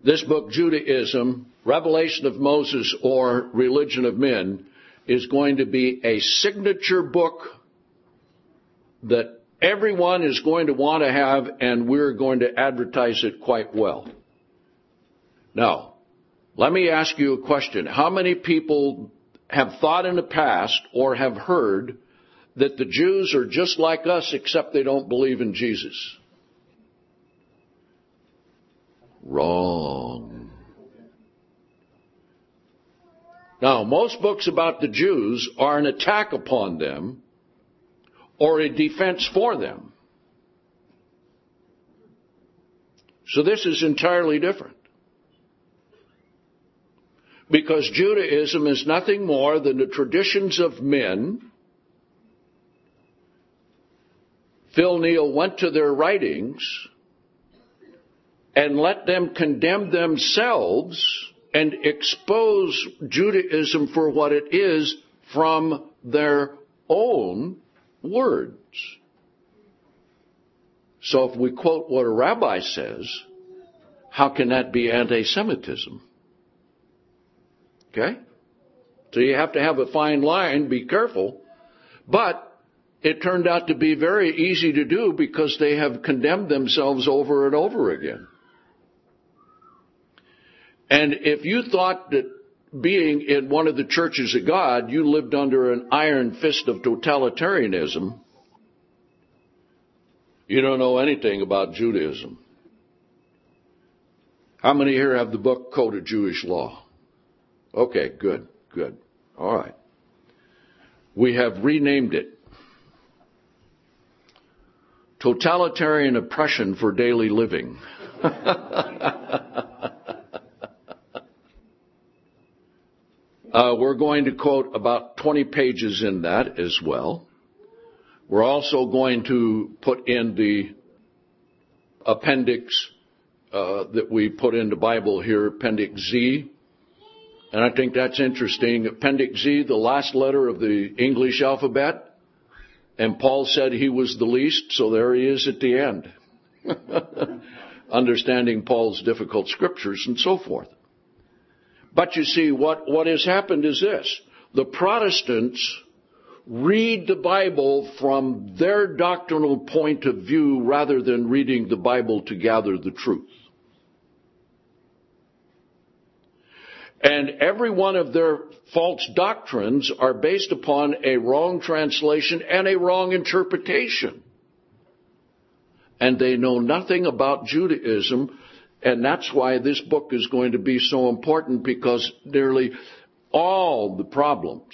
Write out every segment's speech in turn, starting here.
this book, Judaism, Revelation of Moses, or Religion of Men, is going to be a signature book that everyone is going to want to have, and we're going to advertise it quite well. Now, let me ask you a question. How many people have thought in the past or have heard that the Jews are just like us except they don't believe in Jesus? Wrong. Now, most books about the Jews are an attack upon them or a defense for them. So this is entirely different. Because Judaism is nothing more than the traditions of men. Phil Neal went to their writings and let them condemn themselves and expose Judaism for what it is from their own words. So if we quote what a rabbi says, how can that be anti-Semitism? Okay? So you have to have a fine line, be careful. But it turned out to be very easy to do because they have condemned themselves over and over again. And if you thought that being in one of the churches of God, you lived under an iron fist of totalitarianism, you don't know anything about Judaism. How many here have the book Code of Jewish Law? Okay, good. All right. We have renamed it Totalitarian Oppression for Daily Living. We're going to quote about 20 pages in that as well. We're also going to put in the appendix that we put in the Bible here, Appendix Z. And I think that's interesting. Appendix Z, the last letter of the English alphabet. And Paul said he was the least, so there he is at the end. Understanding Paul's difficult scriptures and so forth. But you see, what has happened is this. The Protestants read the Bible from their doctrinal point of view rather than reading the Bible to gather the truth. And every one of their false doctrines are based upon a wrong translation and a wrong interpretation. And they know nothing about Judaism, and that's why this book is going to be so important, because nearly all the problems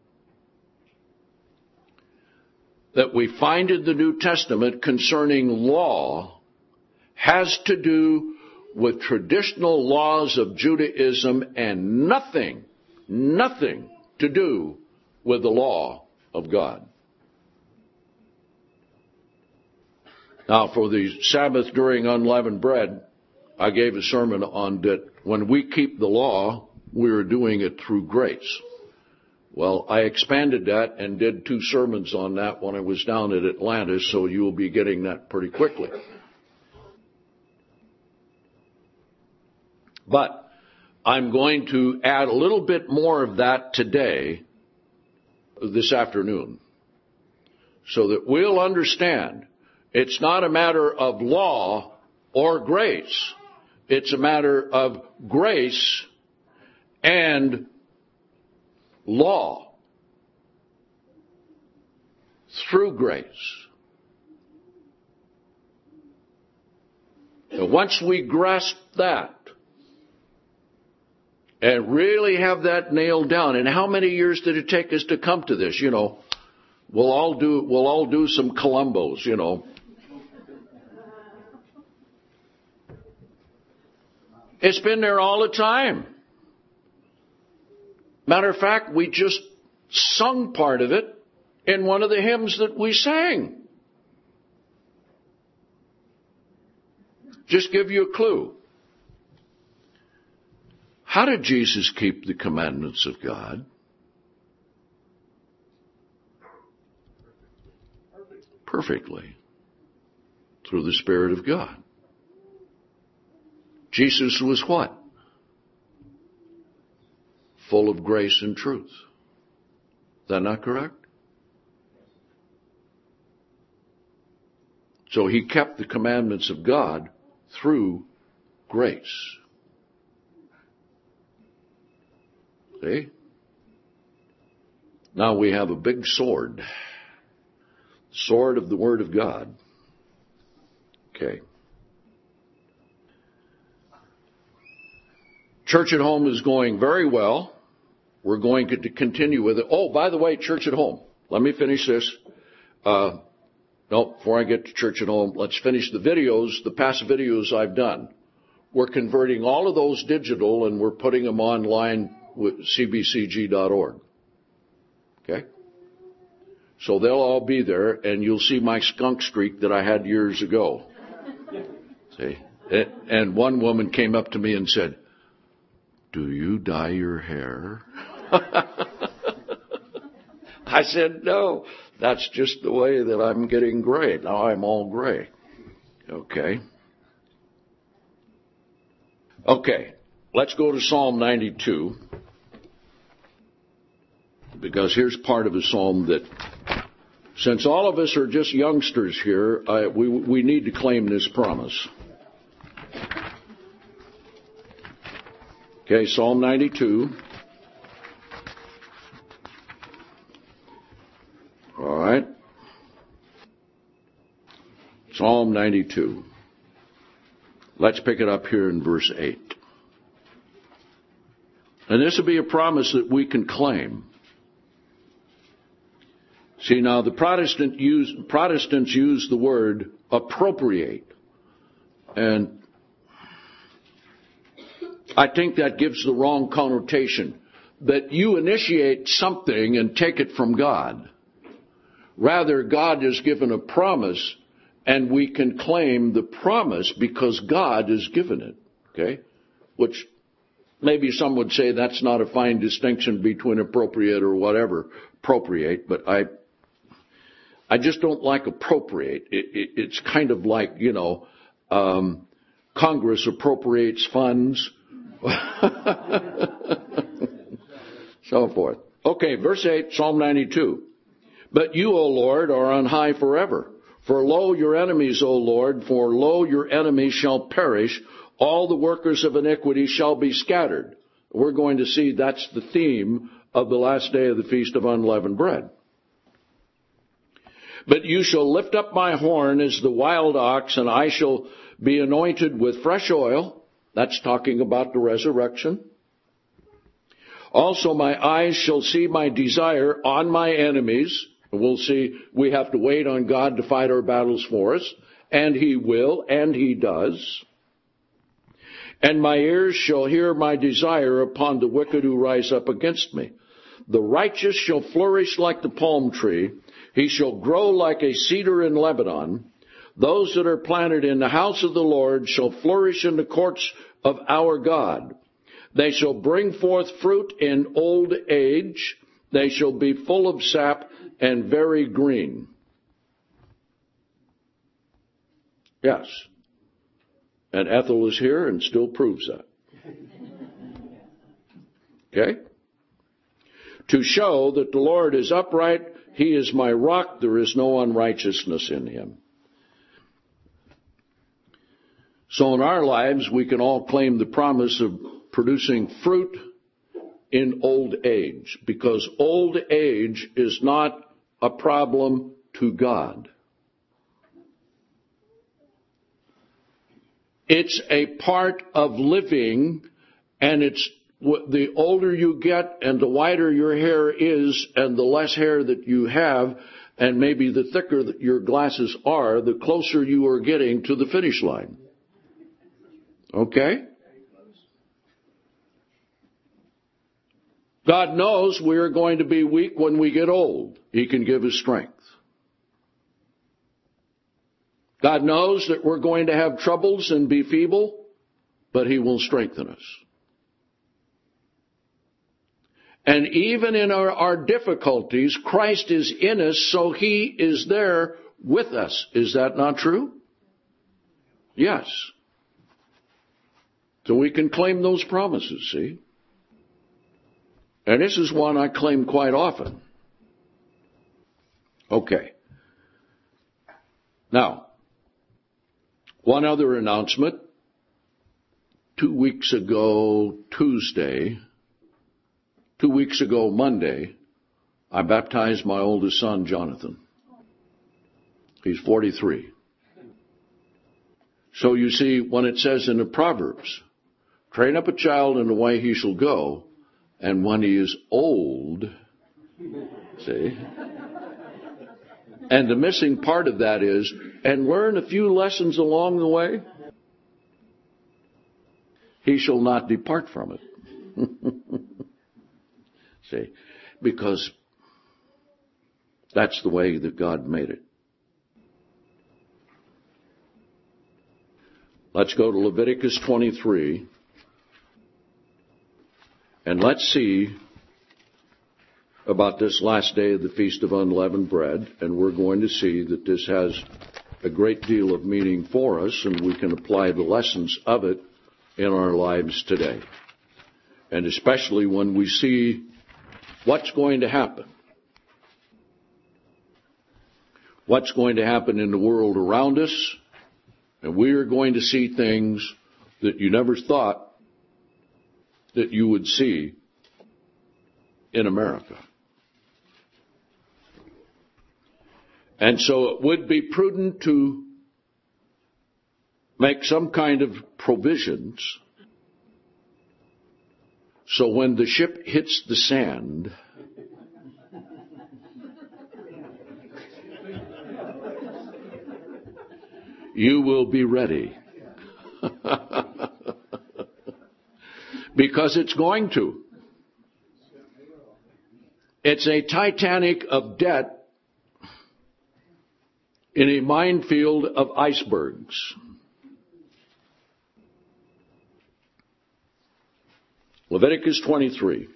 that we find in the New Testament concerning law has to do with traditional laws of Judaism and nothing to do with the law of God. Now, for the Sabbath during unleavened bread, I gave a sermon on that when we keep the law, we are doing it through grace. Well, I expanded that and did 2 sermons on that when I was down at Atlantis, so you'll be getting that pretty quickly. But I'm going to add a little bit more of that today, this afternoon, so that we'll understand it's not a matter of law or grace. It's a matter of grace and law through grace. And once we grasp that, and really have that nailed down. And how many years did it take us to come to this? You know, we'll all do some Columbos, you know. It's been there all the time. Matter of fact, we just sung part of it in one of the hymns that we sang. Just give you a clue. How did Jesus keep the commandments of God? Perfectly. Through the Spirit of God. Jesus was what? Full of grace and truth. Is that not correct? So he kept the commandments of God through grace. See? Now we have a big sword. Sword of the Word of God. Okay. Church at Home is going very well. We're going to continue with it. Oh, by the way, Church at Home. Let me finish this. Before I get to Church at Home, let's finish the videos, the past videos I've done. We're converting all of those digital and we're putting them online with cbcg.org. Okay? So they'll all be there and you'll see my skunk streak that I had years ago. See? And one woman came up to me and said, "Do you dye your hair?" I said, "No, that's just the way that I'm getting gray. Now I'm all gray." Okay. Okay, let's go to Psalm 92. Because here's part of a psalm that, since all of us are just youngsters here, we need to claim this promise. Okay, Psalm 92. All right. Psalm 92. Let's pick it up here in verse 8. And this will be a promise that we can claim. See, now the Protestants use the word appropriate. And I think that gives the wrong connotation. That you initiate something and take it from God. Rather, God has given a promise and we can claim the promise because God has given it. Okay? Which maybe some would say that's not a fine distinction between appropriate or whatever. Appropriate, but I just don't like appropriate. It's kind of like, Congress appropriates funds. So forth. Okay, verse 8, Psalm 92. But you, O Lord, are on high forever. For lo, your enemies, O Lord, for lo, your enemies shall perish. All the workers of iniquity shall be scattered. We're going to see that's the theme of the last day of the Feast of Unleavened Bread. But you shall lift up my horn as the wild ox, and I shall be anointed with fresh oil. That's talking about the resurrection. Also my eyes shall see my desire on my enemies. We'll see, we have to wait on God to fight our battles for us. And He will, and He does. And my ears shall hear my desire upon the wicked who rise up against me. The righteous shall flourish like the palm tree. He shall grow like a cedar in Lebanon. Those that are planted in the house of the Lord shall flourish in the courts of our God. They shall bring forth fruit in old age. They shall be full of sap and very green. Yes. And Ethel is here and still proves that. Okay? To show that the Lord is upright, He is my rock, there is no unrighteousness in Him. So in our lives, we can all claim the promise of producing fruit in old age, because old age is not a problem to God. It's a part of living, and it's the older you get and the whiter your hair is and the less hair that you have and maybe the thicker that your glasses are, the closer you are getting to the finish line. Okay? God knows we are going to be weak when we get old. He can give us strength. God knows that we're going to have troubles and be feeble, but He will strengthen us. And even in our difficulties, Christ is in us, so He is there with us. Is that not true? Yes. So we can claim those promises, see? And this is one I claim quite often. Okay. Now, one other announcement. 2 weeks ago Monday, I baptized my oldest son, Jonathan. He's 43. So you see, when it says in the Proverbs, train up a child in the way he shall go, and when he is old, see? And the missing part of that is, and learn a few lessons along the way, he shall not depart from it. See? Because that's the way that God made it. Let's go to Leviticus 23. And let's see about this last day of the Feast of Unleavened Bread. And we're going to see that this has a great deal of meaning for us, and we can apply the lessons of it in our lives today. And especially when we see what's going to happen. What's going to happen in the world around us. And we are going to see things that you never thought that you would see in America. And so it would be prudent to make some kind of provisions so when the ship hits the sand, you will be ready. Because it's going to. It's a Titanic of debt in a minefield of icebergs. Leviticus 23.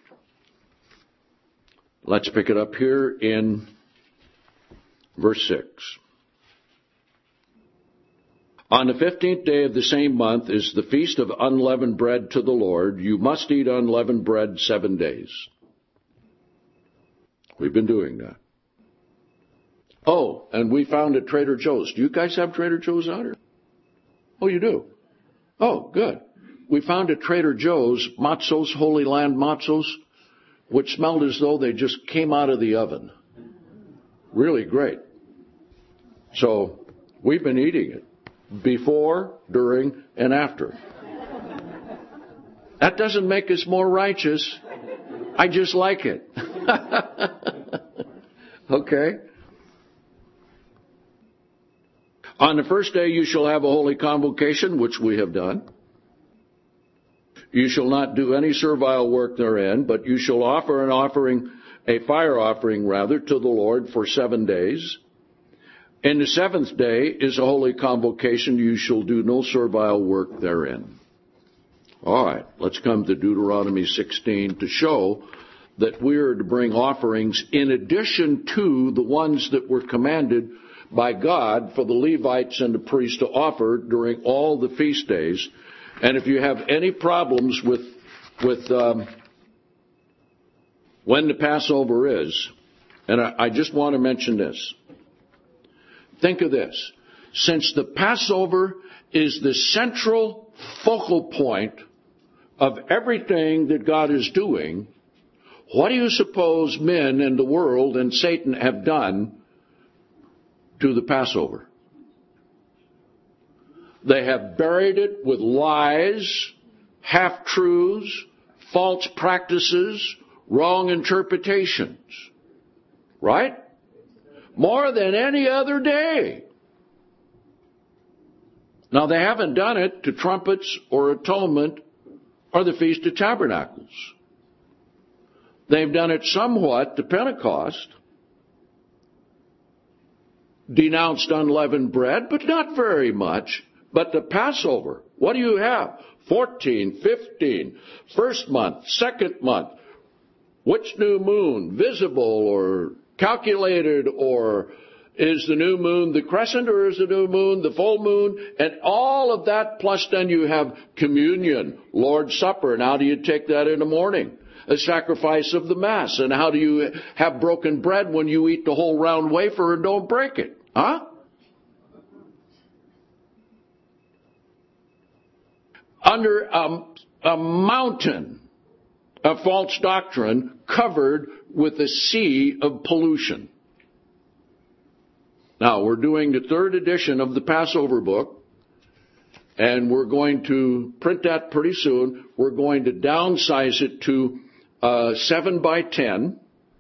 Let's pick it up here in verse 6. On the 15th day of the same month is the feast of unleavened bread to the Lord. You must eat unleavened bread 7 days. We've been doing that. Oh, and we found at Trader Joe's. Do you guys have Trader Joe's out here? Oh, you do? Oh, good. We found at Trader Joe's matzos, Holy Land matzos, which smelled as though they just came out of the oven. Really great. So we've been eating it. Before, during, and after. That doesn't make us more righteous. I just like it. Okay? On the first day you shall have a holy convocation, which we have done. You shall not do any servile work therein, but you shall offer a fire offering to the Lord for 7 days. And the 7th day is a holy convocation. You shall do no servile work therein. All right, let's come to Deuteronomy 16 to show that we are to bring offerings in addition to the ones that were commanded by God for the Levites and the priests to offer during all the feast days. And if you have any problems with when the Passover is, and I just want to mention this. Think of this. Since the Passover is the central focal point of everything that God is doing, what do you suppose men and the world and Satan have done to the Passover? They have buried it with lies, half-truths, false practices, wrong interpretations. Right? More than any other day. Now, they haven't done it to trumpets or atonement or the Feast of Tabernacles. They've done it somewhat to Pentecost, denounced unleavened bread, but not very much. But the Passover, what do you have? 14, 15, first month, second month. Which new moon, visible or calculated or Is the new moon the crescent, or is the new moon the full moon? And all of that, plus then you have communion, Lord's Supper, and how do you take that in the morning? A sacrifice of the Mass. And how do you have broken bread when you eat the whole round wafer and don't break it? Huh? Under a mountain of false doctrine covered with a sea of pollution. Now, we're doing the 3rd edition of the Passover book, and we're going to print that pretty soon. We're going to downsize it to 7 by 10,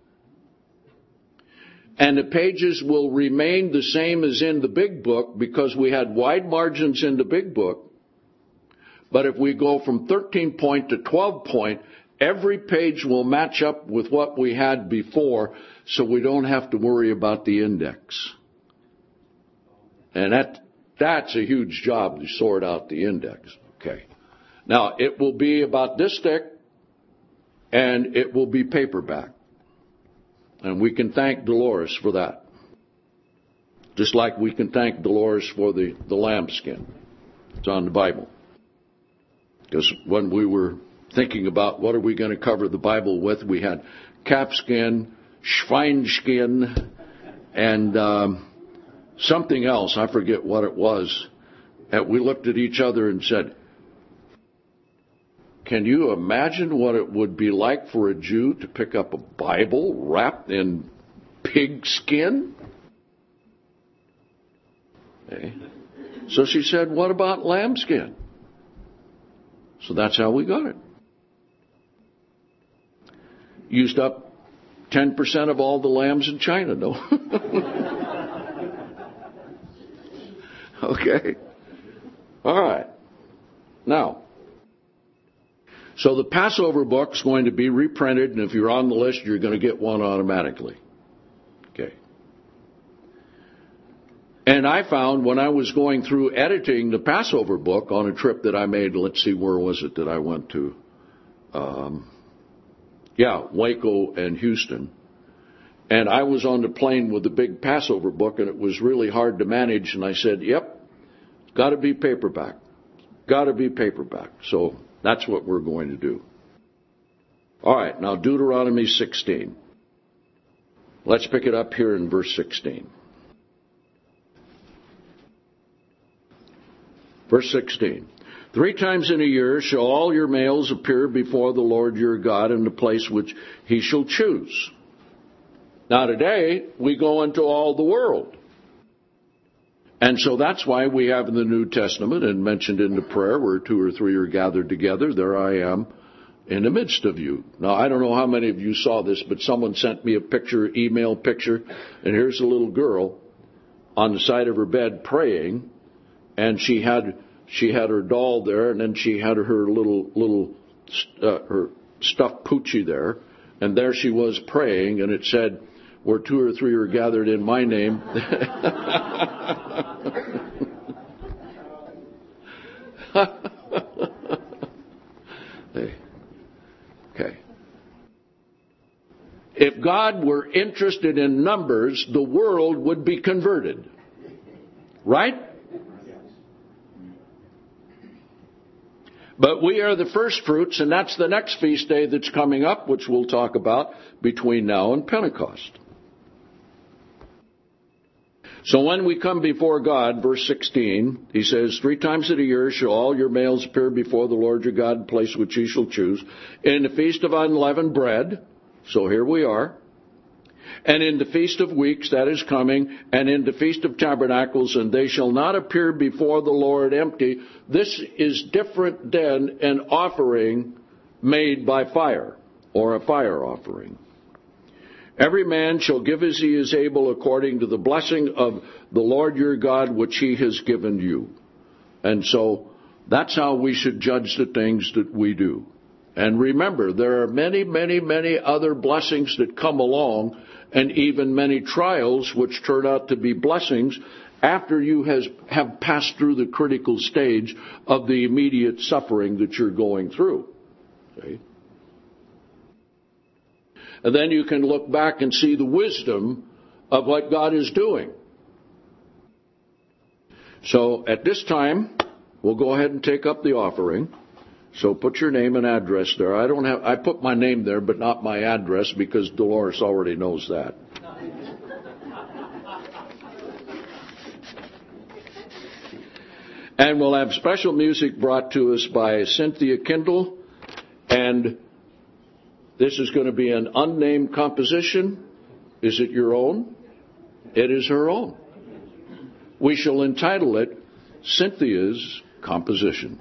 and the pages will remain the same as in the big book because we had wide margins in the big book. But if we go from 13 point to 12 point, every page will match up with what we had before, so we don't have to worry about the index. And that's a huge job to sort out the index. Okay. Now, it will be about this thick, and it will be paperback. And we can thank Dolores for that. Just like we can thank Dolores for the lambskin. It's on the Bible. Because when we were thinking about what are we going to cover the Bible with, we had calfskin, schweinskin, and something else. I forget what it was. And we looked at each other and said, can you imagine what it would be like for a Jew to pick up a Bible wrapped in pig skin? Okay. So she said, what about lambskin? So that's how we got it. Used up 10% of all the lambs in China, no? Okay. All right. Now, so the Passover book's going to be reprinted, and if you're on the list, you're going to get one automatically. Okay. And I found when I was going through editing the Passover book on a trip that I made, let's see, where was it that I went to? Waco and Houston. And I was on the plane with the big Passover book, and it was really hard to manage. And I said, yep, got to be paperback. Got to be paperback. So that's what we're going to do. All right, now Deuteronomy 16. Let's pick it up here in verse 16. Verse 16. 3 times in a year shall all your males appear before the Lord your God in the place which he shall choose. Now today, we go into all the world. And so that's why we have in the New Testament and mentioned in the prayer where 2 or 3 are gathered together, there I am in the midst of you. Now, I don't know how many of you saw this, but someone sent me a picture, email picture, and here's a little girl on the side of her bed praying, and she had her doll there, and then she had her little her stuffed poochie there, and there she was praying, and it said, where 2 or 3 are gathered in my name. Okay. If God were interested in numbers, the world would be converted. Right? But we are the first fruits, and that's the next feast day that's coming up, which we'll talk about between now and Pentecost. So when we come before God, verse 16, he says, 3 times in a year shall all your males appear before the Lord your God, place which he shall choose, in the feast of unleavened bread, so here we are, and in the feast of weeks that is coming, and in the feast of tabernacles, and they shall not appear before the Lord empty. This is different than an offering made by fire, or a fire offering. Every man shall give as he is able according to the blessing of the Lord your God which he has given you. And so that's how we should judge the things that we do. And remember, there are many, many, many other blessings that come along, and even many trials which turn out to be blessings after you have passed through the critical stage of the immediate suffering that you're going through. Okay? And then you can look back and see the wisdom of what God is doing. So at this time, we'll go ahead and take up the offering. So put your name and address there. I put my name there, but not my address because Dolores already knows that. And we'll have special music brought to us by Cynthia Kindle. And this is going to be an unnamed composition. Is it your own? It is her own. We shall entitle it Cynthia's Composition.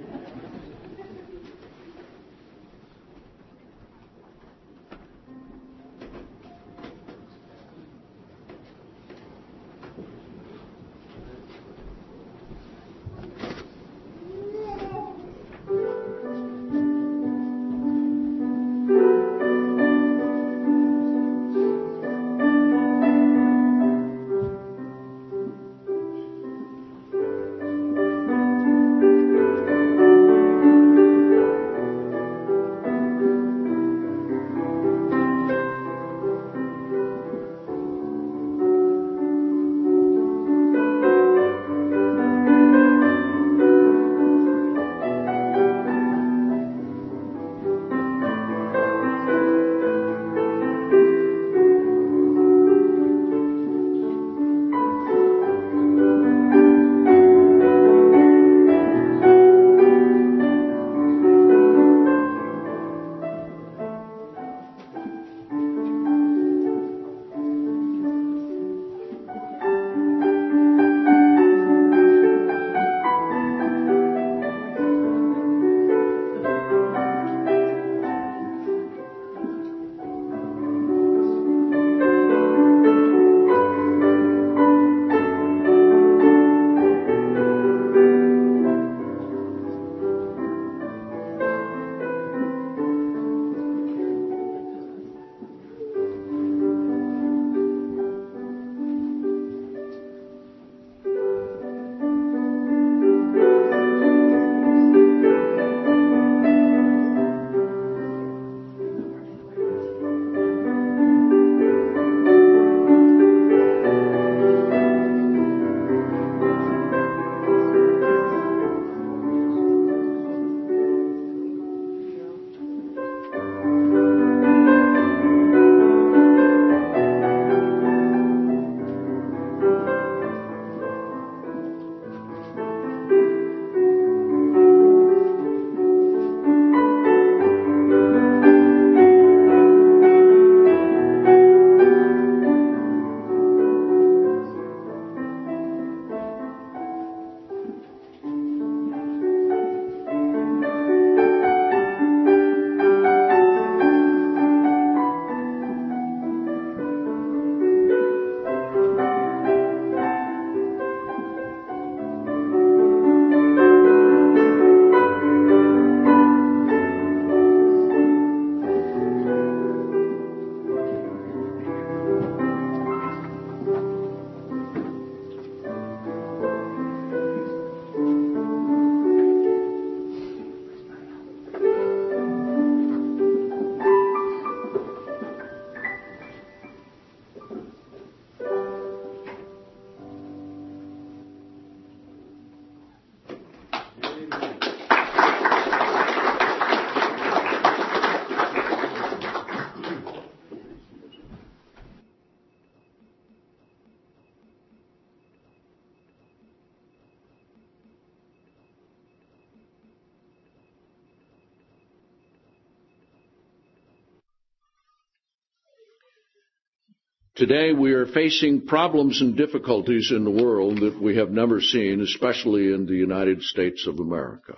Today we are facing problems and difficulties in the world that we have never seen, especially in the United States of America.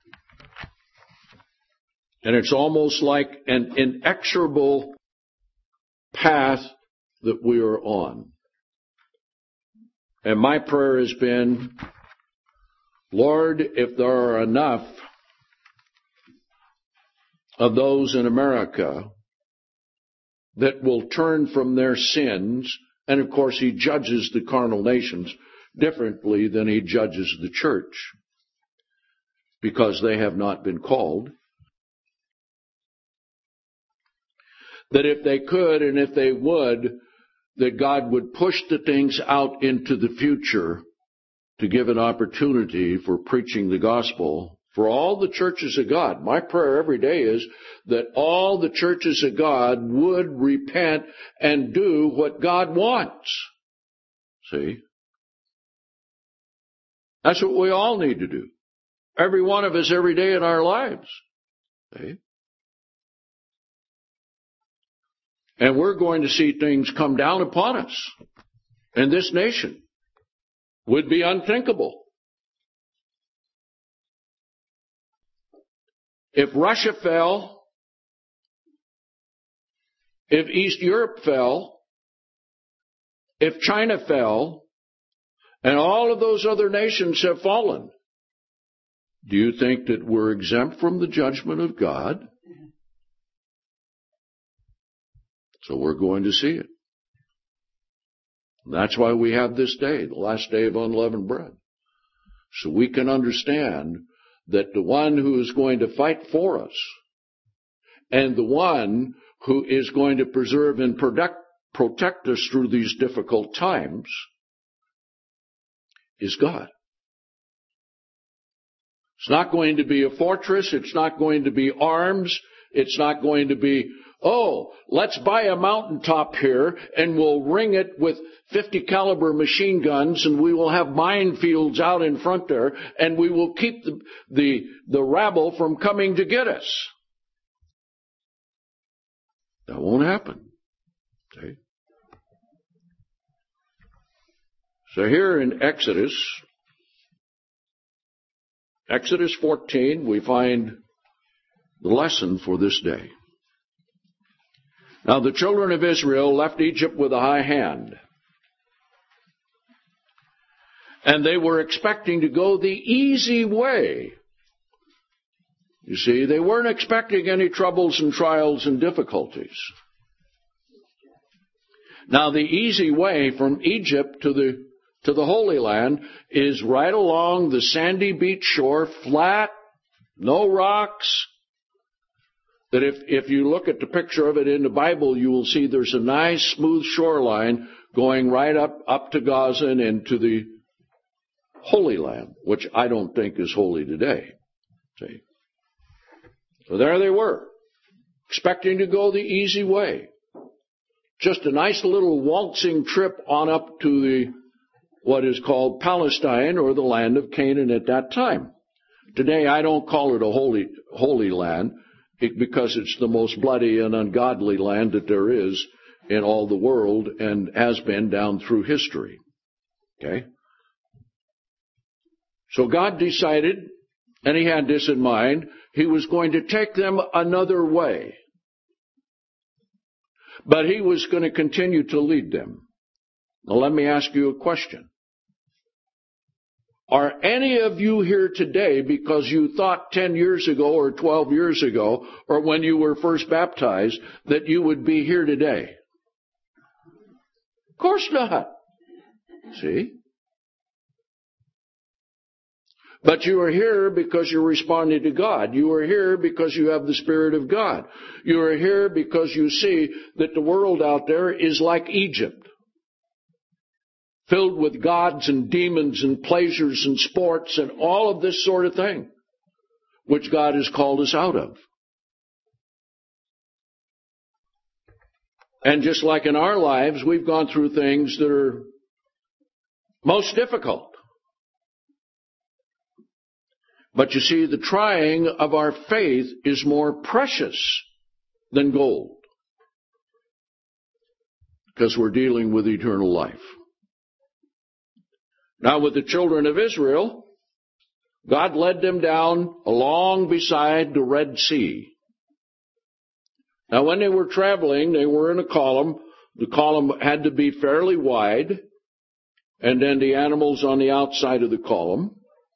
And it's almost like an inexorable path that we are on. And my prayer has been, Lord, if there are enough of those in America that will turn from their sins, and of course he judges the carnal nations differently than he judges the church, because they have not been called, that if they could and if they would, that God would push the things out into the future to give an opportunity for preaching the gospel for all the churches of God. My prayer every day is that all the churches of God would repent and do what God wants. See? That's what we all need to do. Every one of us every day in our lives. See? And we're going to see things come down upon us. And this nation would be unthinkable. If Russia fell, if East Europe fell, if China fell, and all of those other nations have fallen, do you think that we're exempt from the judgment of God? So we're going to see it. And that's why we have this day, the last day of unleavened bread. So we can understand that the one who is going to fight for us and the one who is going to preserve and protect us through these difficult times is God. It's not going to be a fortress. It's not going to be arms. It's not going to be, oh, let's buy a mountaintop here and we'll ring it with 50 caliber machine guns and we will have minefields out in front there and we will keep the rabble from coming to get us. That won't happen. See? So here in Exodus 14, we find the lesson for this day. Now the children of Israel left Egypt with a high hand. And they were expecting to go the easy way. You see, they weren't expecting any troubles and trials and difficulties. Now the easy way from Egypt to the Holy Land is right along the sandy beach shore, flat, no rocks. That if you look at the picture of it in the Bible, you will see there's a nice smooth shoreline going right up to Gaza and into the Holy Land, which I don't think is holy today. See? So there they were, expecting to go the easy way. Just a nice little waltzing trip on up to what is called Palestine or the land of Canaan at that time. Today I don't call it a holy land because it's the most bloody and ungodly land that there is in all the world and has been down through history. Okay? So God decided, and He had this in mind, He was going to take them another way. But He was going to continue to lead them. Now let me ask you a question. Are any of you here today because you thought 10 years ago or 12 years ago or when you were first baptized that you would be here today? Of course not. See? But you are here because you're responding to God. You are here because you have the Spirit of God. You are here because you see that the world out there is like Egypt. Filled with gods and demons and pleasures and sports and all of this sort of thing, which God has called us out of. And just like in our lives, we've gone through things that are most difficult. But you see, the trying of our faith is more precious than gold, because we're dealing with eternal life. Now with the children of Israel, God led them down along beside the Red Sea. Now when they were traveling, they were in a column. The column had to be fairly wide, and then the animals on the outside of the column.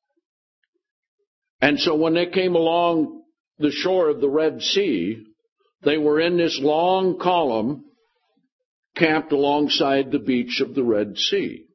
And so when they came along the shore of the Red Sea, they were in this long column camped alongside the beach of the Red Sea.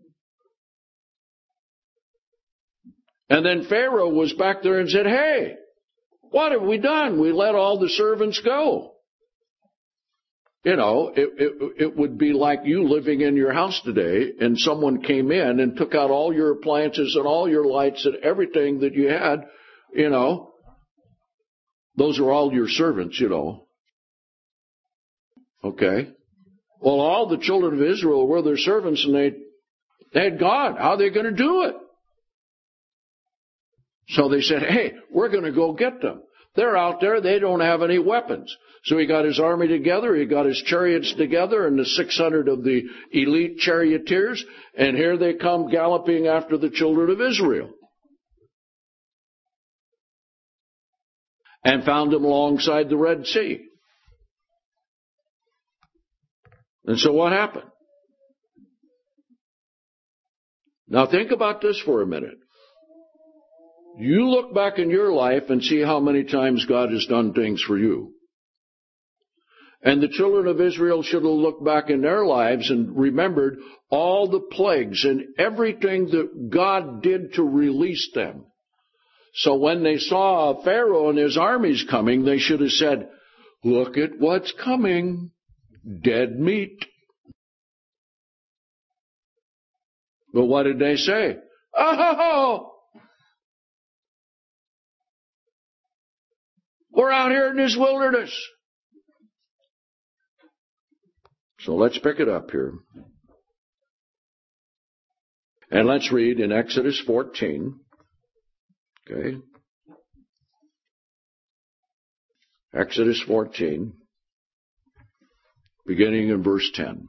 And then Pharaoh was back there and said, hey, what have we done? We let all the servants go. it would be like you living in your house today and someone came in and took out all your appliances and all your lights and everything that you had, those are all your servants, Okay? Well, all the children of Israel were their servants and they had gone. How are they going to do it? So they said, hey, we're going to go get them. They're out there. They don't have any weapons. So he got his army together. He got his chariots together and the 600 of the elite charioteers. And here they come galloping after the children of Israel. And found them alongside the Red Sea. And so what happened? Now think about this for a minute. You look back in your life and see how many times God has done things for you. And the children of Israel should have looked back in their lives and remembered all the plagues and everything that God did to release them. So when they saw Pharaoh and his armies coming, they should have said, look at what's coming. Dead meat. But what did they say? Oh, we're out here in this wilderness. So let's pick it up here. And let's read in Exodus 14. Okay. Exodus 14. Beginning in verse 10.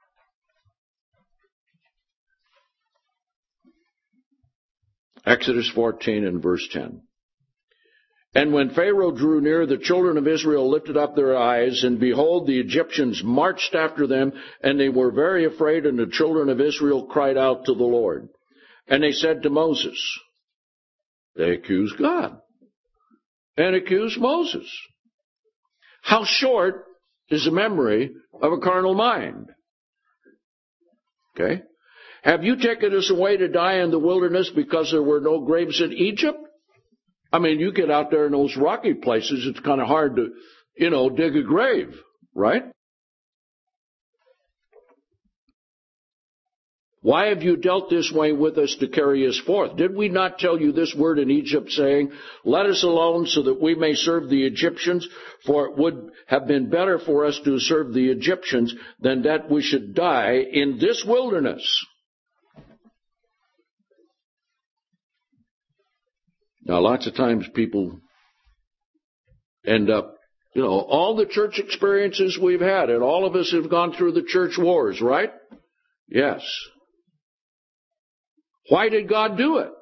Exodus 14 and verse 10. And when Pharaoh drew near, the children of Israel lifted up their eyes, and behold, the Egyptians marched after them, and they were very afraid, and the children of Israel cried out to the Lord. And they said to Moses, they accused God, and accused Moses. How short is the memory of a carnal mind? Okay? Have you taken us away to die in the wilderness because there were no graves in Egypt? I mean, you get out there in those rocky places, it's kind of hard to, dig a grave, right? Why have you dealt this way with us to carry us forth? Did we not tell you this word in Egypt, saying, let us alone so that we may serve the Egyptians? For it would have been better for us to serve the Egyptians than that we should die in this wilderness. Now, lots of times people end up, all the church experiences we've had, and all of us have gone through the church wars, right? Yes. Why did God do it?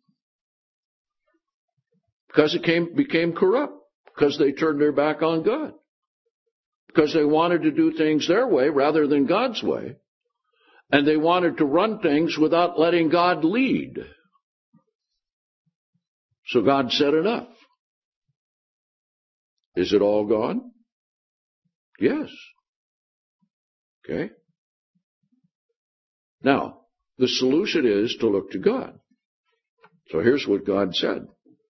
Because it became corrupt. Because they turned their back on God. Because they wanted to do things their way rather than God's way. And they wanted to run things without letting God lead. So God said enough. Is it all gone? Yes. Okay. Now, the solution is to look to God. So here's what God said.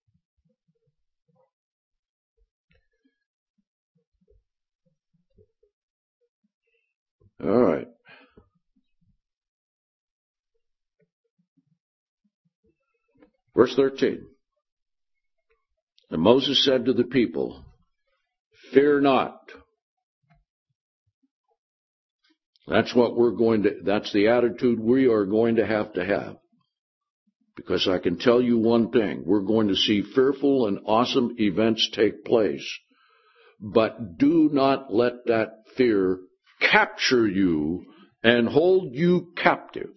All right. Verse 13. And Moses said to the people, fear not. That's the attitude we are going to have. Because I can tell you one thing, we're going to see fearful and awesome events take place. But do not let that fear capture you and hold you captive.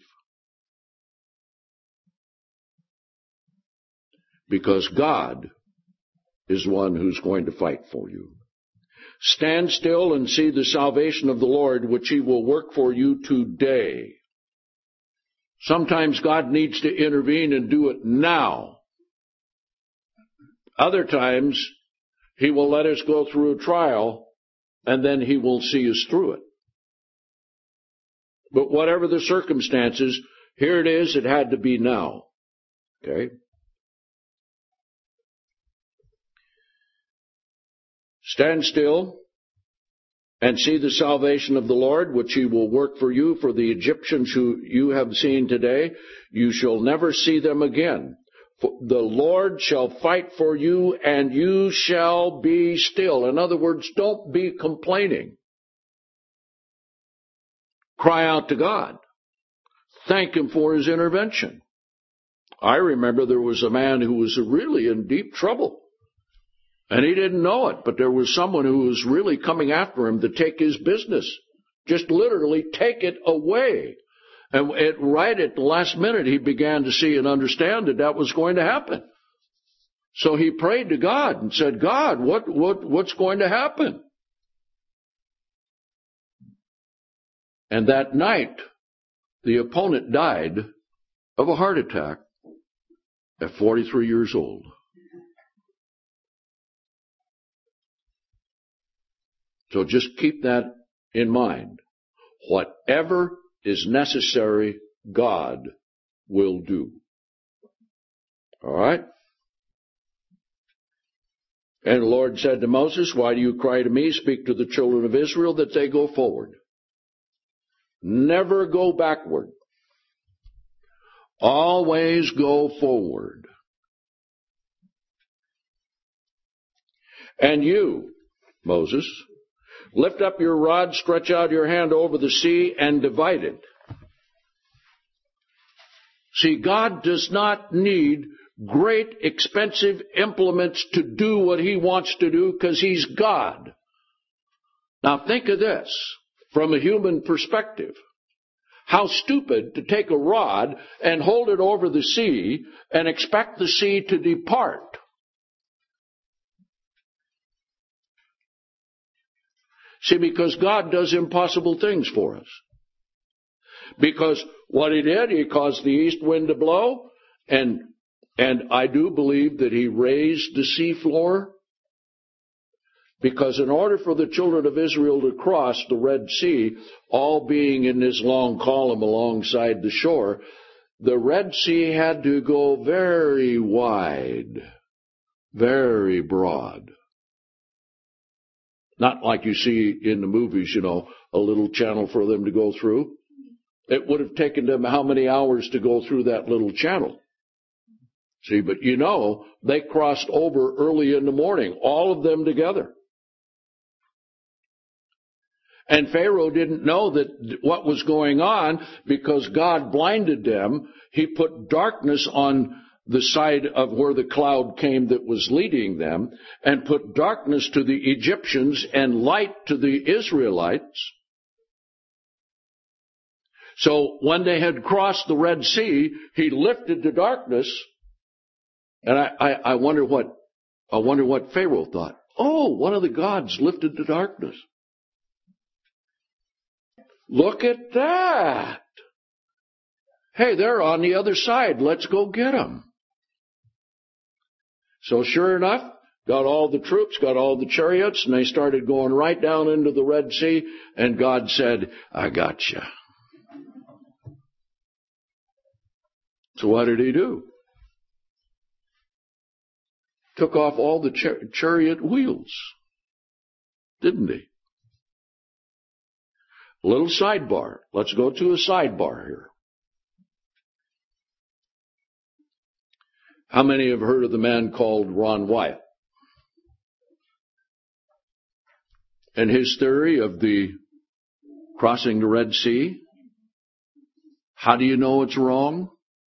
Because God is one who's going to fight for you. Stand still and see the salvation of the Lord, which He will work for you today. Sometimes God needs to intervene and do it now. Other times, He will let us go through a trial, and then He will see us through it. But whatever the circumstances, here it is, it had to be now. Okay? Stand still and see the salvation of the Lord, which he will work for you. For the Egyptians who you have seen today, you shall never see them again. For the Lord shall fight for you, and you shall be still. In other words, don't be complaining. Cry out to God. Thank him for his intervention. I remember there was a man who was really in deep trouble. And he didn't know it, but there was someone who was really coming after him to take his business. Just literally take it away. And right at the last minute, he began to see and understand that was going to happen. So he prayed to God and said, God, what's going to happen? And that night, the opponent died of a heart attack at 43 years old. So just keep that in mind. Whatever is necessary, God will do. All right? And the Lord said to Moses, why do you cry to me? Speak to the children of Israel that they go forward. Never go backward. Always go forward. And you, Moses, lift up your rod, stretch out your hand over the sea, and divide it. See, God does not need great, expensive implements to do what he wants to do because he's God. Now think of this from a human perspective. How stupid to take a rod and hold it over the sea and expect the sea to depart. See, because God does impossible things for us. Because what he did, he caused the east wind to blow, and I do believe that he raised the seafloor. Because in order for the children of Israel to cross the Red Sea, all being in this long column alongside the shore, the Red Sea had to go very wide, very broad. Not like you see in the movies, a little channel for them to go through. It would have taken them how many hours to go through that little channel? See, but they crossed over early in the morning, all of them together. And Pharaoh didn't know that what was going on because God blinded them. He put darkness on the side of where the cloud came that was leading them, and put darkness to the Egyptians and light to the Israelites. So when they had crossed the Red Sea, he lifted the darkness, and I wonder what Pharaoh thought. Oh, one of the gods lifted the darkness. Look at that. Hey, they're on the other side. Let's go get them. So sure enough, got all the troops, got all the chariots, and they started going right down into the Red Sea, and God said, I got you. So what did he do? Took off all the chariot wheels, didn't he? A little sidebar. Let's go to a sidebar here. How many have heard of the man called Ron Wyatt? And his theory of the crossing the Red Sea? How do you know it's wrong?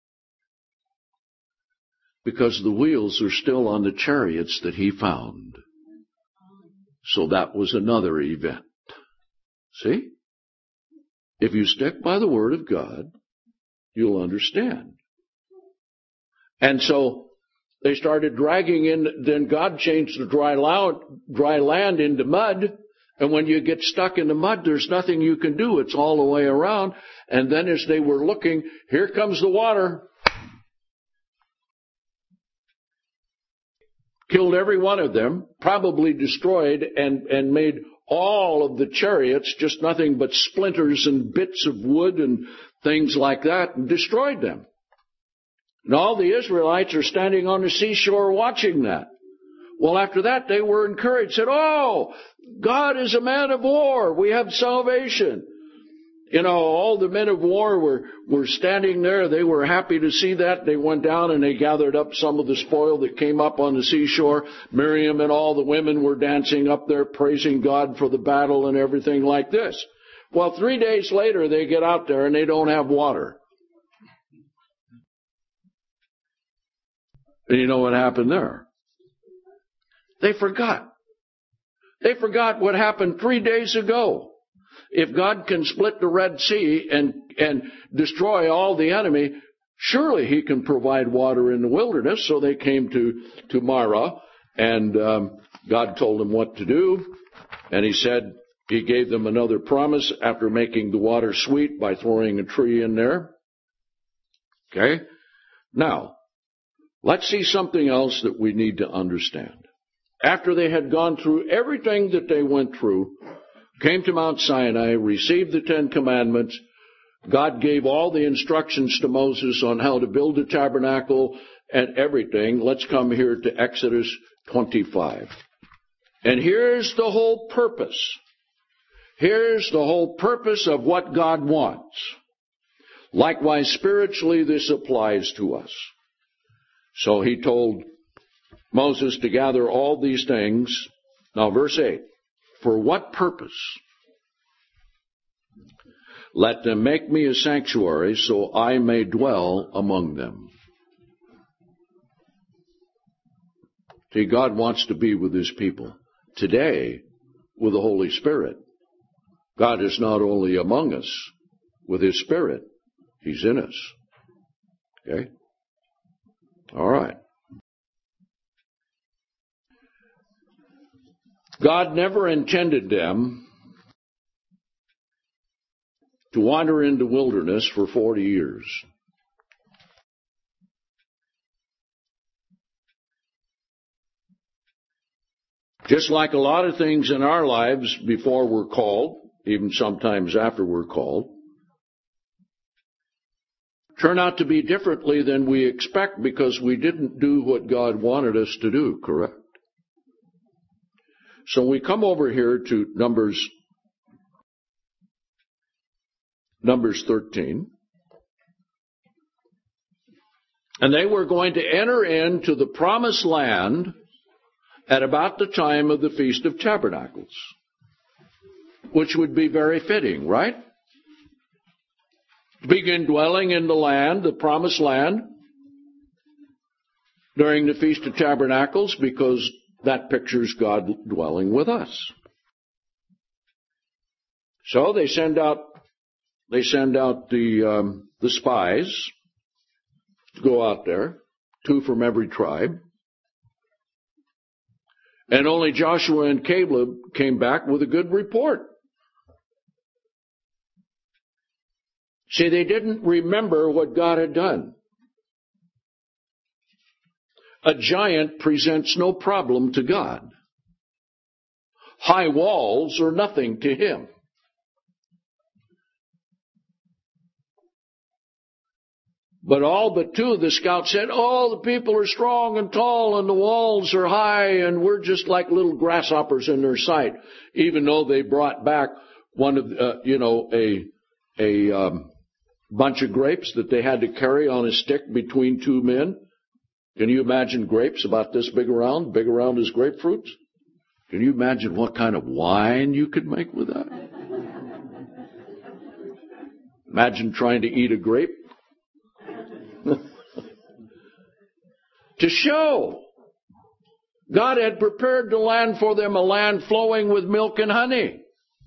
Because the wheels are still on the chariots that he found. So that was another event. See? If you stick by the Word of God, you'll understand. And so they started dragging in, then God changed the dry land into mud, and when you get stuck in the mud, there's nothing you can do. It's all the way around. And then as they were looking, here comes the water. Killed every one of them, probably destroyed and made all of the chariots just nothing but splinters and bits of wood and things like that, and destroyed them. And all the Israelites are standing on the seashore watching that. Well, after that, they were encouraged, said, oh, God is a man of war. We have salvation. You know, all the men of war were standing there. They were happy to see that. They went down and they gathered up some of the spoil that came up on the seashore. Miriam and all the women were dancing up there, praising God for the battle and everything like this. Well, 3 days later, they get out there and they don't have water. And you know what happened there? They forgot. They forgot what happened 3 days ago. If God can split the Red Sea and destroy all the enemy, surely He can provide water in the wilderness. So they came to Marah, and God told them what to do. And He said He gave them another promise after making the water sweet by throwing a tree in there. Okay? Now, let's see something else that we need to understand. After they had gone through everything that they went through, came to Mount Sinai, received the 10 Commandments, God gave all the instructions to Moses on how to build the tabernacle and everything. Let's come here to Exodus 25. And here's the whole purpose. Here's the whole purpose of what God wants. Likewise, spiritually, this applies to us. So He told Moses to gather all these things. Now, verse 8. For what purpose? Let them make me a sanctuary so I may dwell among them. See, God wants to be with His people. Today, with the Holy Spirit, God is not only among us with His Spirit, He's in us. Okay? All right. God never intended them to wander in the wilderness for 40 years. Just like a lot of things in our lives before we're called, even sometimes after we're called, turn out to be differently than we expect because we didn't do what God wanted us to do, correct? So we come over here to Numbers 13. And they were going to enter into the promised land at about the time of the Feast of Tabernacles, which would be very fitting, right? Begin dwelling in the land, the promised land, during the Feast of Tabernacles, because that pictures God dwelling with us. So they send out the spies to go out there, 2 from every tribe. And only Joshua and Caleb came back with a good report. See, they didn't remember what God had done. A giant presents no problem to God. High walls are nothing to Him. But all but 2 of the scouts said, oh, the people are strong and tall and the walls are high and we're just like little grasshoppers in their sight. Even though they brought back one of, a bunch of grapes that they had to carry on a stick between 2 men. Can you imagine grapes about this big around as grapefruits? Can you imagine what kind of wine you could make with that? Imagine trying to eat a grape. To show God had prepared the land for them, a land flowing with milk and honey.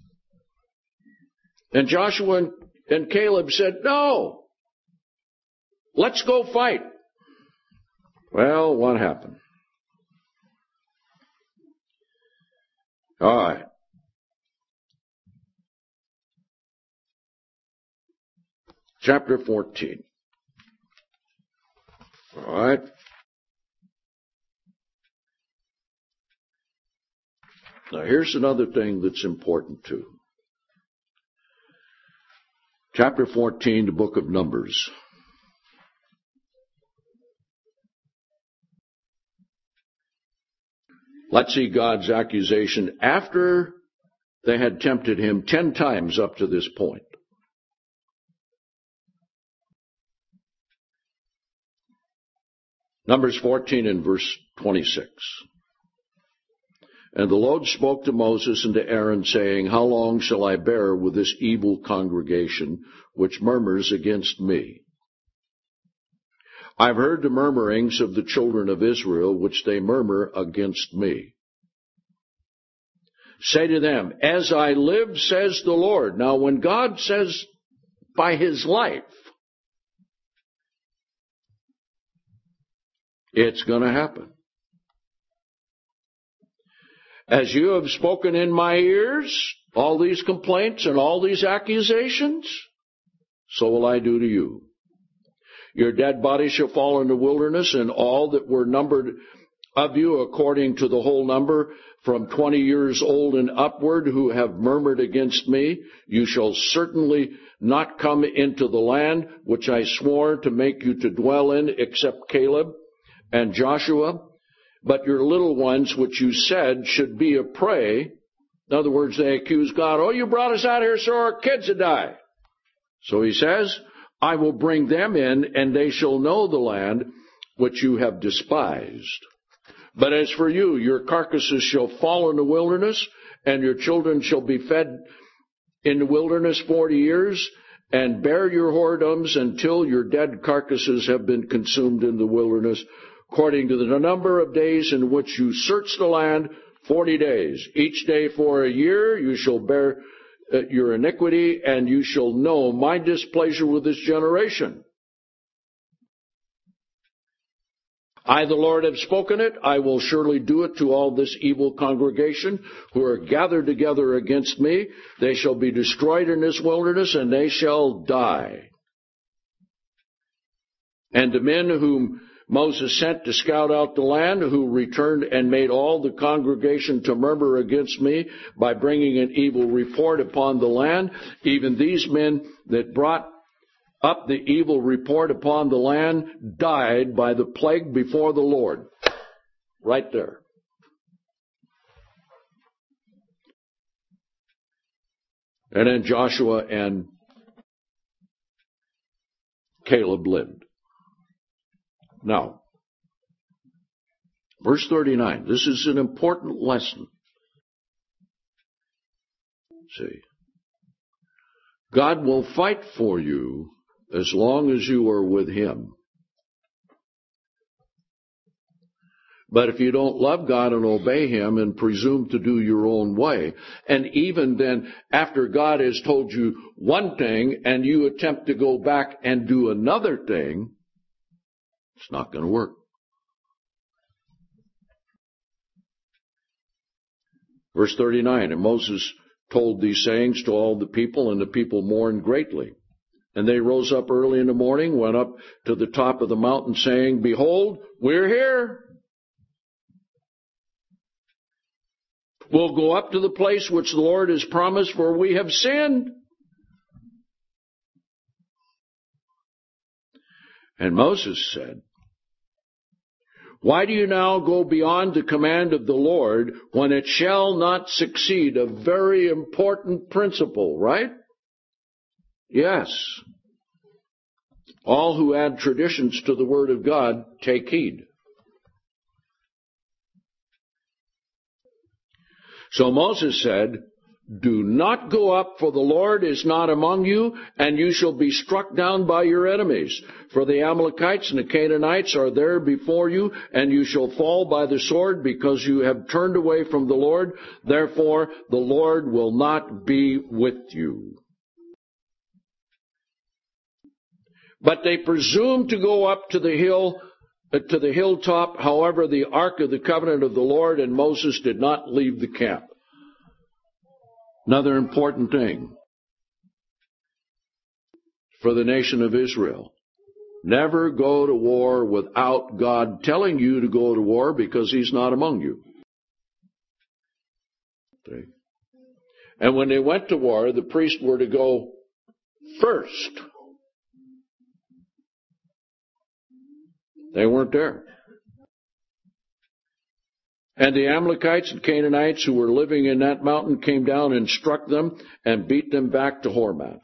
And Joshua and Caleb said, no, let's go fight. Well, what happened? All right. Chapter 14. All right. Now, here's another thing that's important too. Chapter 14, the book of Numbers. Let's see God's accusation after they had tempted him 10 times up to this point. Numbers 14 and verse 26. And the Lord spoke to Moses and to Aaron, saying, How long shall I bear with this evil congregation which murmurs against me? I've heard the murmurings of the children of Israel, which they murmur against me. Say to them, As I live, says the Lord. Now, when God says by his life, it's going to happen. As you have spoken in my ears, all these complaints and all these accusations, so will I do to you. Your dead body shall fall in the wilderness, and all that were numbered of you, according to the whole number, from 20 years old and upward, who have murmured against me, you shall certainly not come into the land which I swore to make you to dwell in, except Caleb and Joshua. But your little ones, which you said should be a prey, in other words, they accuse God, you brought us out here so our kids would die. So he says, I will bring them in, and they shall know the land which you have despised. But as for you, your carcasses shall fall in the wilderness, and your children shall be fed in the wilderness 40 years, and bear your whoredoms until your dead carcasses have been consumed in the wilderness, according to the number of days in which you search the land, 40 days. Each day for a year you shall bear your iniquity, and you shall know my displeasure with this generation. I, the Lord, have spoken it. I will surely do it to all this evil congregation who are gathered together against me. They shall be destroyed in this wilderness, and they shall die. And the men whom Moses sent to scout out the land, who returned and made all the congregation to murmur against me by bringing an evil report upon the land, even these men that brought up the evil report upon the land died by the plague before the Lord. Right there. And then Joshua and Caleb lived. Now, verse 39, this is an important lesson. See, God will fight for you as long as you are with him. But if you don't love God and obey him and presume to do your own way, and even then after God has told you one thing and you attempt to go back and do another thing, it's not going to work. Verse 39, and Moses told these sayings to all the people, and the people mourned greatly. And they rose up early in the morning, went up to the top of the mountain, saying, Behold, we're here. We'll go up to the place which the Lord has promised, for we have sinned. And Moses said, Why do you now go beyond the command of the Lord when it shall not succeed? A very important principle, right? Yes. All who add traditions to the Word of God take heed. So Moses said, Do not go up, for the Lord is not among you, and you shall be struck down by your enemies. For the Amalekites and the Canaanites are there before you, and you shall fall by the sword, because you have turned away from the Lord. Therefore, the Lord will not be with you. But they presumed to go up to the hilltop. However, the ark of the covenant of the Lord and Moses did not leave the camp. Another important thing for the nation of Israel. Never go to war without God telling you to go to war, because he's not among you. Okay. And when they went to war, the priests were to go first. They weren't there. And the Amalekites and Canaanites who were living in that mountain came down and struck them and beat them back to Hormah.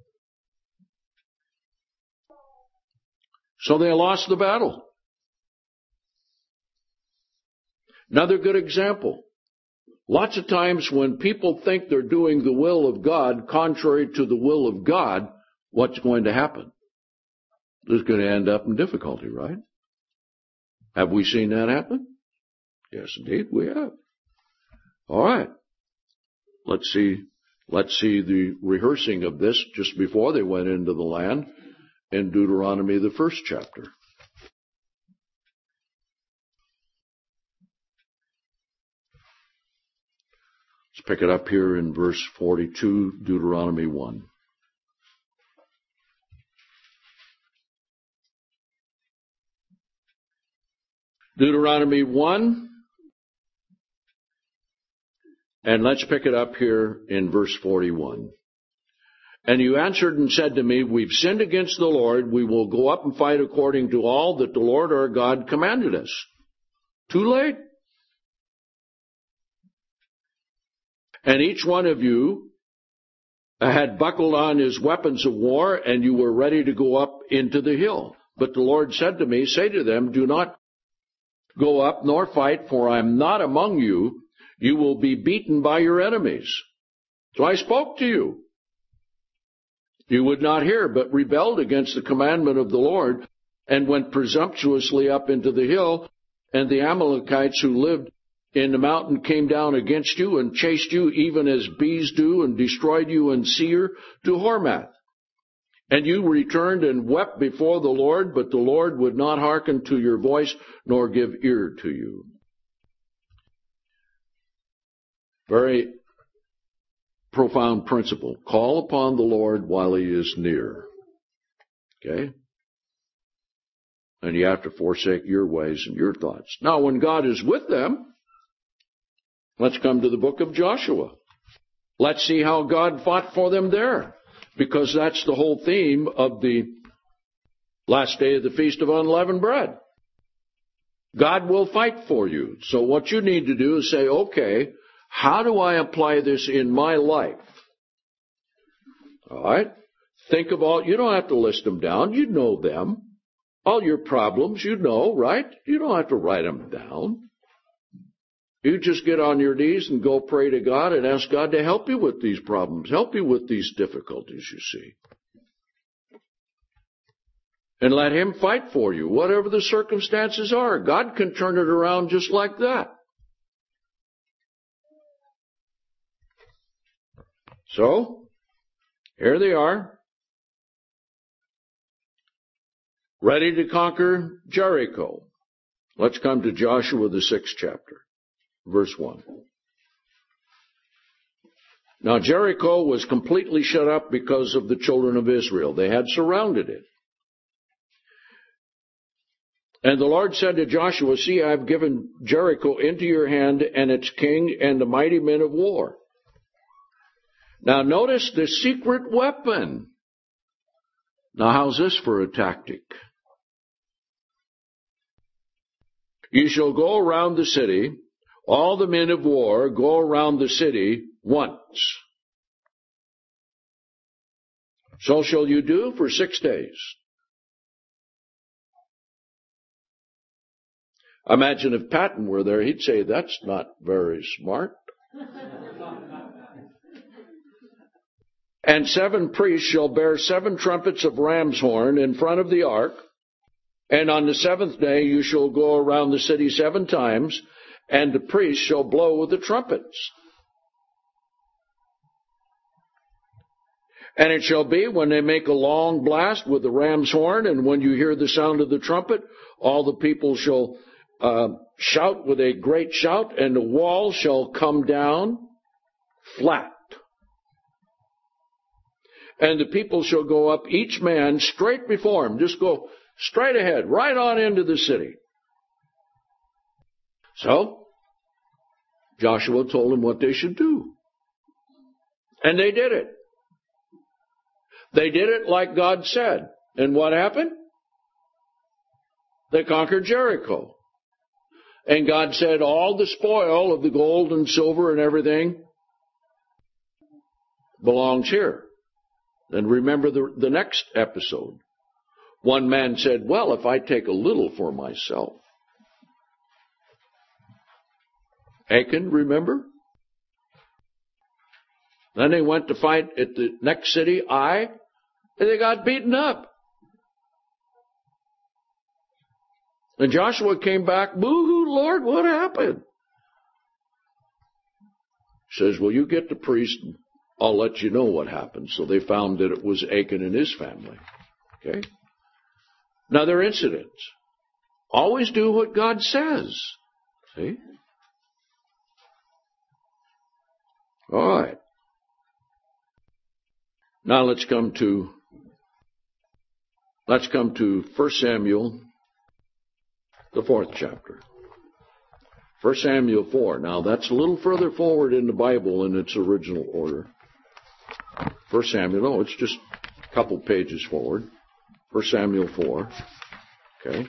So they lost the battle. Another good example. Lots of times when people think they're doing the will of God, contrary to the will of God, what's going to happen? There's going to end up in difficulty, right? Have we seen that happen? Yes, indeed, we have. All right. Let's see the rehearsing of this just before they went into the land in Deuteronomy, the 1st chapter. Let's pick it up here in verse 42, Deuteronomy 1. Deuteronomy 1, and let's pick it up here in verse 41. And you answered and said to me, we've sinned against the Lord. We will go up and fight according to all that the Lord our God commanded us. Too late. And each one of you had buckled on his weapons of war, and you were ready to go up into the hill. But the Lord said to me, say to them, do not go up nor fight, for I am not among you. You will be beaten by your enemies. So I spoke to you. You would not hear, but rebelled against the commandment of the Lord, and went presumptuously up into the hill, and the Amalekites who lived in the mountain came down against you and chased you even as bees do, and destroyed you in Seir to Hormah. And you returned and wept before the Lord, but the Lord would not hearken to your voice, nor give ear to you. Very profound principle. Call upon the Lord while he is near. Okay? And you have to forsake your ways and your thoughts. Now, when God is with them, let's come to the book of Joshua. Let's see how God fought for them there, because that's the whole theme of the last day of the Feast of Unleavened Bread. God will fight for you. So what you need to do is say, okay, how do I apply this in my life? All right? Think of all, you don't have to list them down. You know them. All your problems, you know, right? You don't have to write them down. You just get on your knees and go pray to God and ask God to help you with these problems, help you with these difficulties, you see. And let him fight for you, whatever the circumstances are. God can turn it around just like that. So, here they are, ready to conquer Jericho. Let's come to Joshua, the 6th chapter, verse 1. Now, Jericho was completely shut up because of the children of Israel. They had surrounded it. And the Lord said to Joshua, see, I have given Jericho into your hand, and its king and the mighty men of war. Now notice the secret weapon. Now how's this for a tactic? You shall go around the city, all the men of war go around the city once. So shall you do for 6 days. Imagine if Patton were there, he'd say, that's not very smart. And 7 priests shall bear 7 trumpets of ram's horn in front of the ark. And on the 7th day you shall go around the city 7 times, and the priests shall blow with the trumpets. And it shall be when they make a long blast with the ram's horn, and when you hear the sound of the trumpet, all the people shall shout with a great shout, and the wall shall come down flat. And the people shall go up, each man straight before him. Just go straight ahead, right on into the city. So, Joshua told them what they should do. And they did it. They did it like God said. And what happened? They conquered Jericho. And God said, all the spoil of the gold and silver and everything belongs here. And remember the next episode. One man said, well, if I take a little for myself. Achan, remember? Then they went to fight at the next city, Ai, and they got beaten up. And Joshua came back, boo-hoo, Lord, what happened? He says, well, you get the priest, and I'll let you know what happened. So they found that it was Achan and his family. Okay? Another incident. Always do what God says. See? All right. Now let's come to 1 Samuel, the 4th chapter. 1 Samuel 4. Now that's a little further forward in the Bible in its original order. 1 Samuel, no, it's just a couple pages forward. 1 Samuel 4. Okay.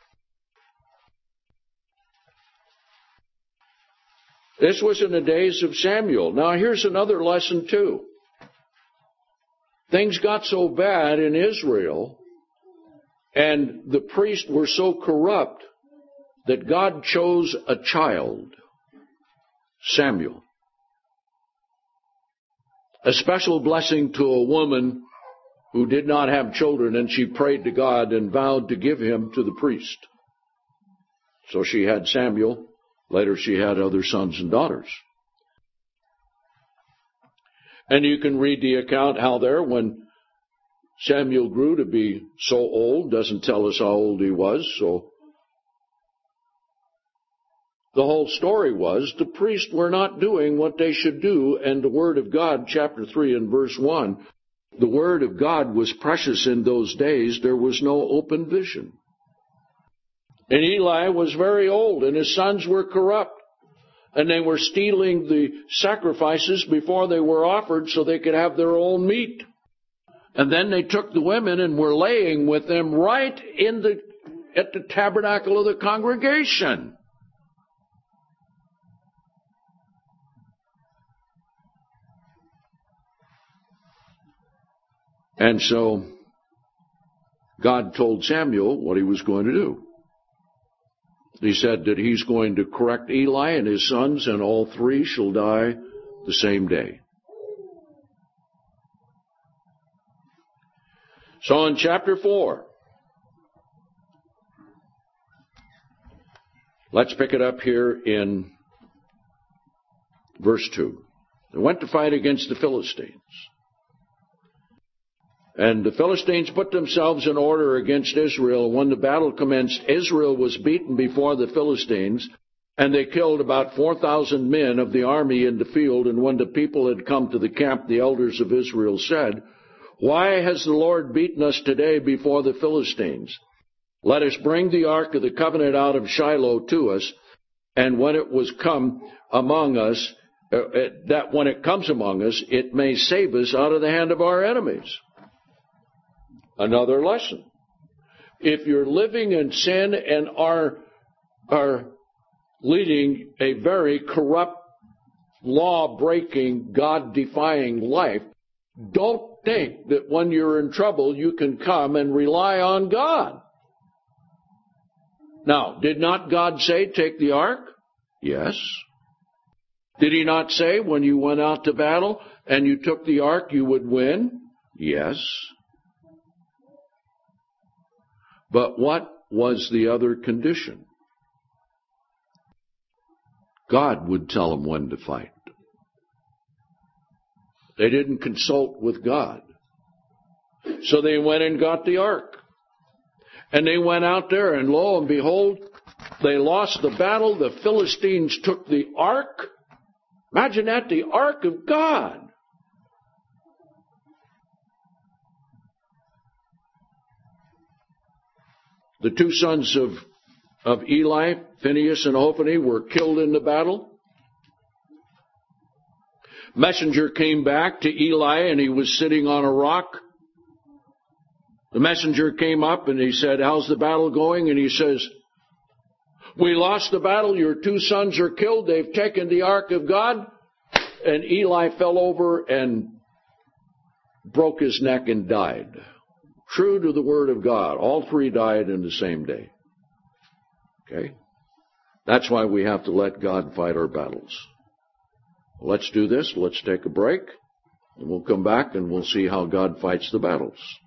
This was in the days of Samuel. Now here's another lesson too. Things got so bad in Israel, and the priests were so corrupt, that God chose a child, Samuel. A special blessing to a woman who did not have children, and she prayed to God and vowed to give him to the priest. So she had Samuel. Later she had other sons and daughters. And you can read the account how there, when Samuel grew to be so old, doesn't tell us how old he was, so the whole story was the priests were not doing what they should do, and the Word of God, chapter 3 and verse 1, the Word of God was precious in those days. There was no open vision. And Eli was very old, and his sons were corrupt, and they were stealing the sacrifices before they were offered so they could have their own meat. And then they took the women and were laying with them right at the tabernacle of the congregation. And so God told Samuel what he was going to do. He said that he's going to correct Eli and his sons, and all three shall die the same day. So in chapter 4, let's pick it up here in verse 2. They went to fight against the Philistines. And the Philistines put themselves in order against Israel. When the battle commenced, Israel was beaten before the Philistines, and they killed about 4,000 men of the army in the field. And when the people had come to the camp, the elders of Israel said, "Why has the Lord beaten us today before the Philistines? Let us bring the ark of the covenant out of Shiloh to us, and when it was come among us, that when it comes among us, it may save us out of the hand of our enemies." Another lesson. If you're living in sin and are leading a very corrupt, law-breaking, God-defying life, don't think that when you're in trouble you can come and rely on God. Now, did not God say, take the ark? Yes. Did he not say when you went out to battle and you took the ark you would win? Yes. But what was the other condition? God would tell them when to fight. They didn't consult with God. So they went and got the ark. And they went out there, and lo and behold, they lost the battle. The Philistines took the ark. Imagine that, the ark of God. The two sons of Eli, Phinehas and Hophni, were killed in the battle. Messenger came back to Eli, and he was sitting on a rock. The messenger came up, and he said, "How's the battle going?" And he says, We lost the battle. Your 2 sons are killed. They've taken the ark of God. And Eli fell over and broke his neck and died. True to the word of God. All 3 died in the same day. Okay? That's why we have to let God fight our battles. Let's do this. Let's take a break. And we'll come back and we'll see how God fights the battles.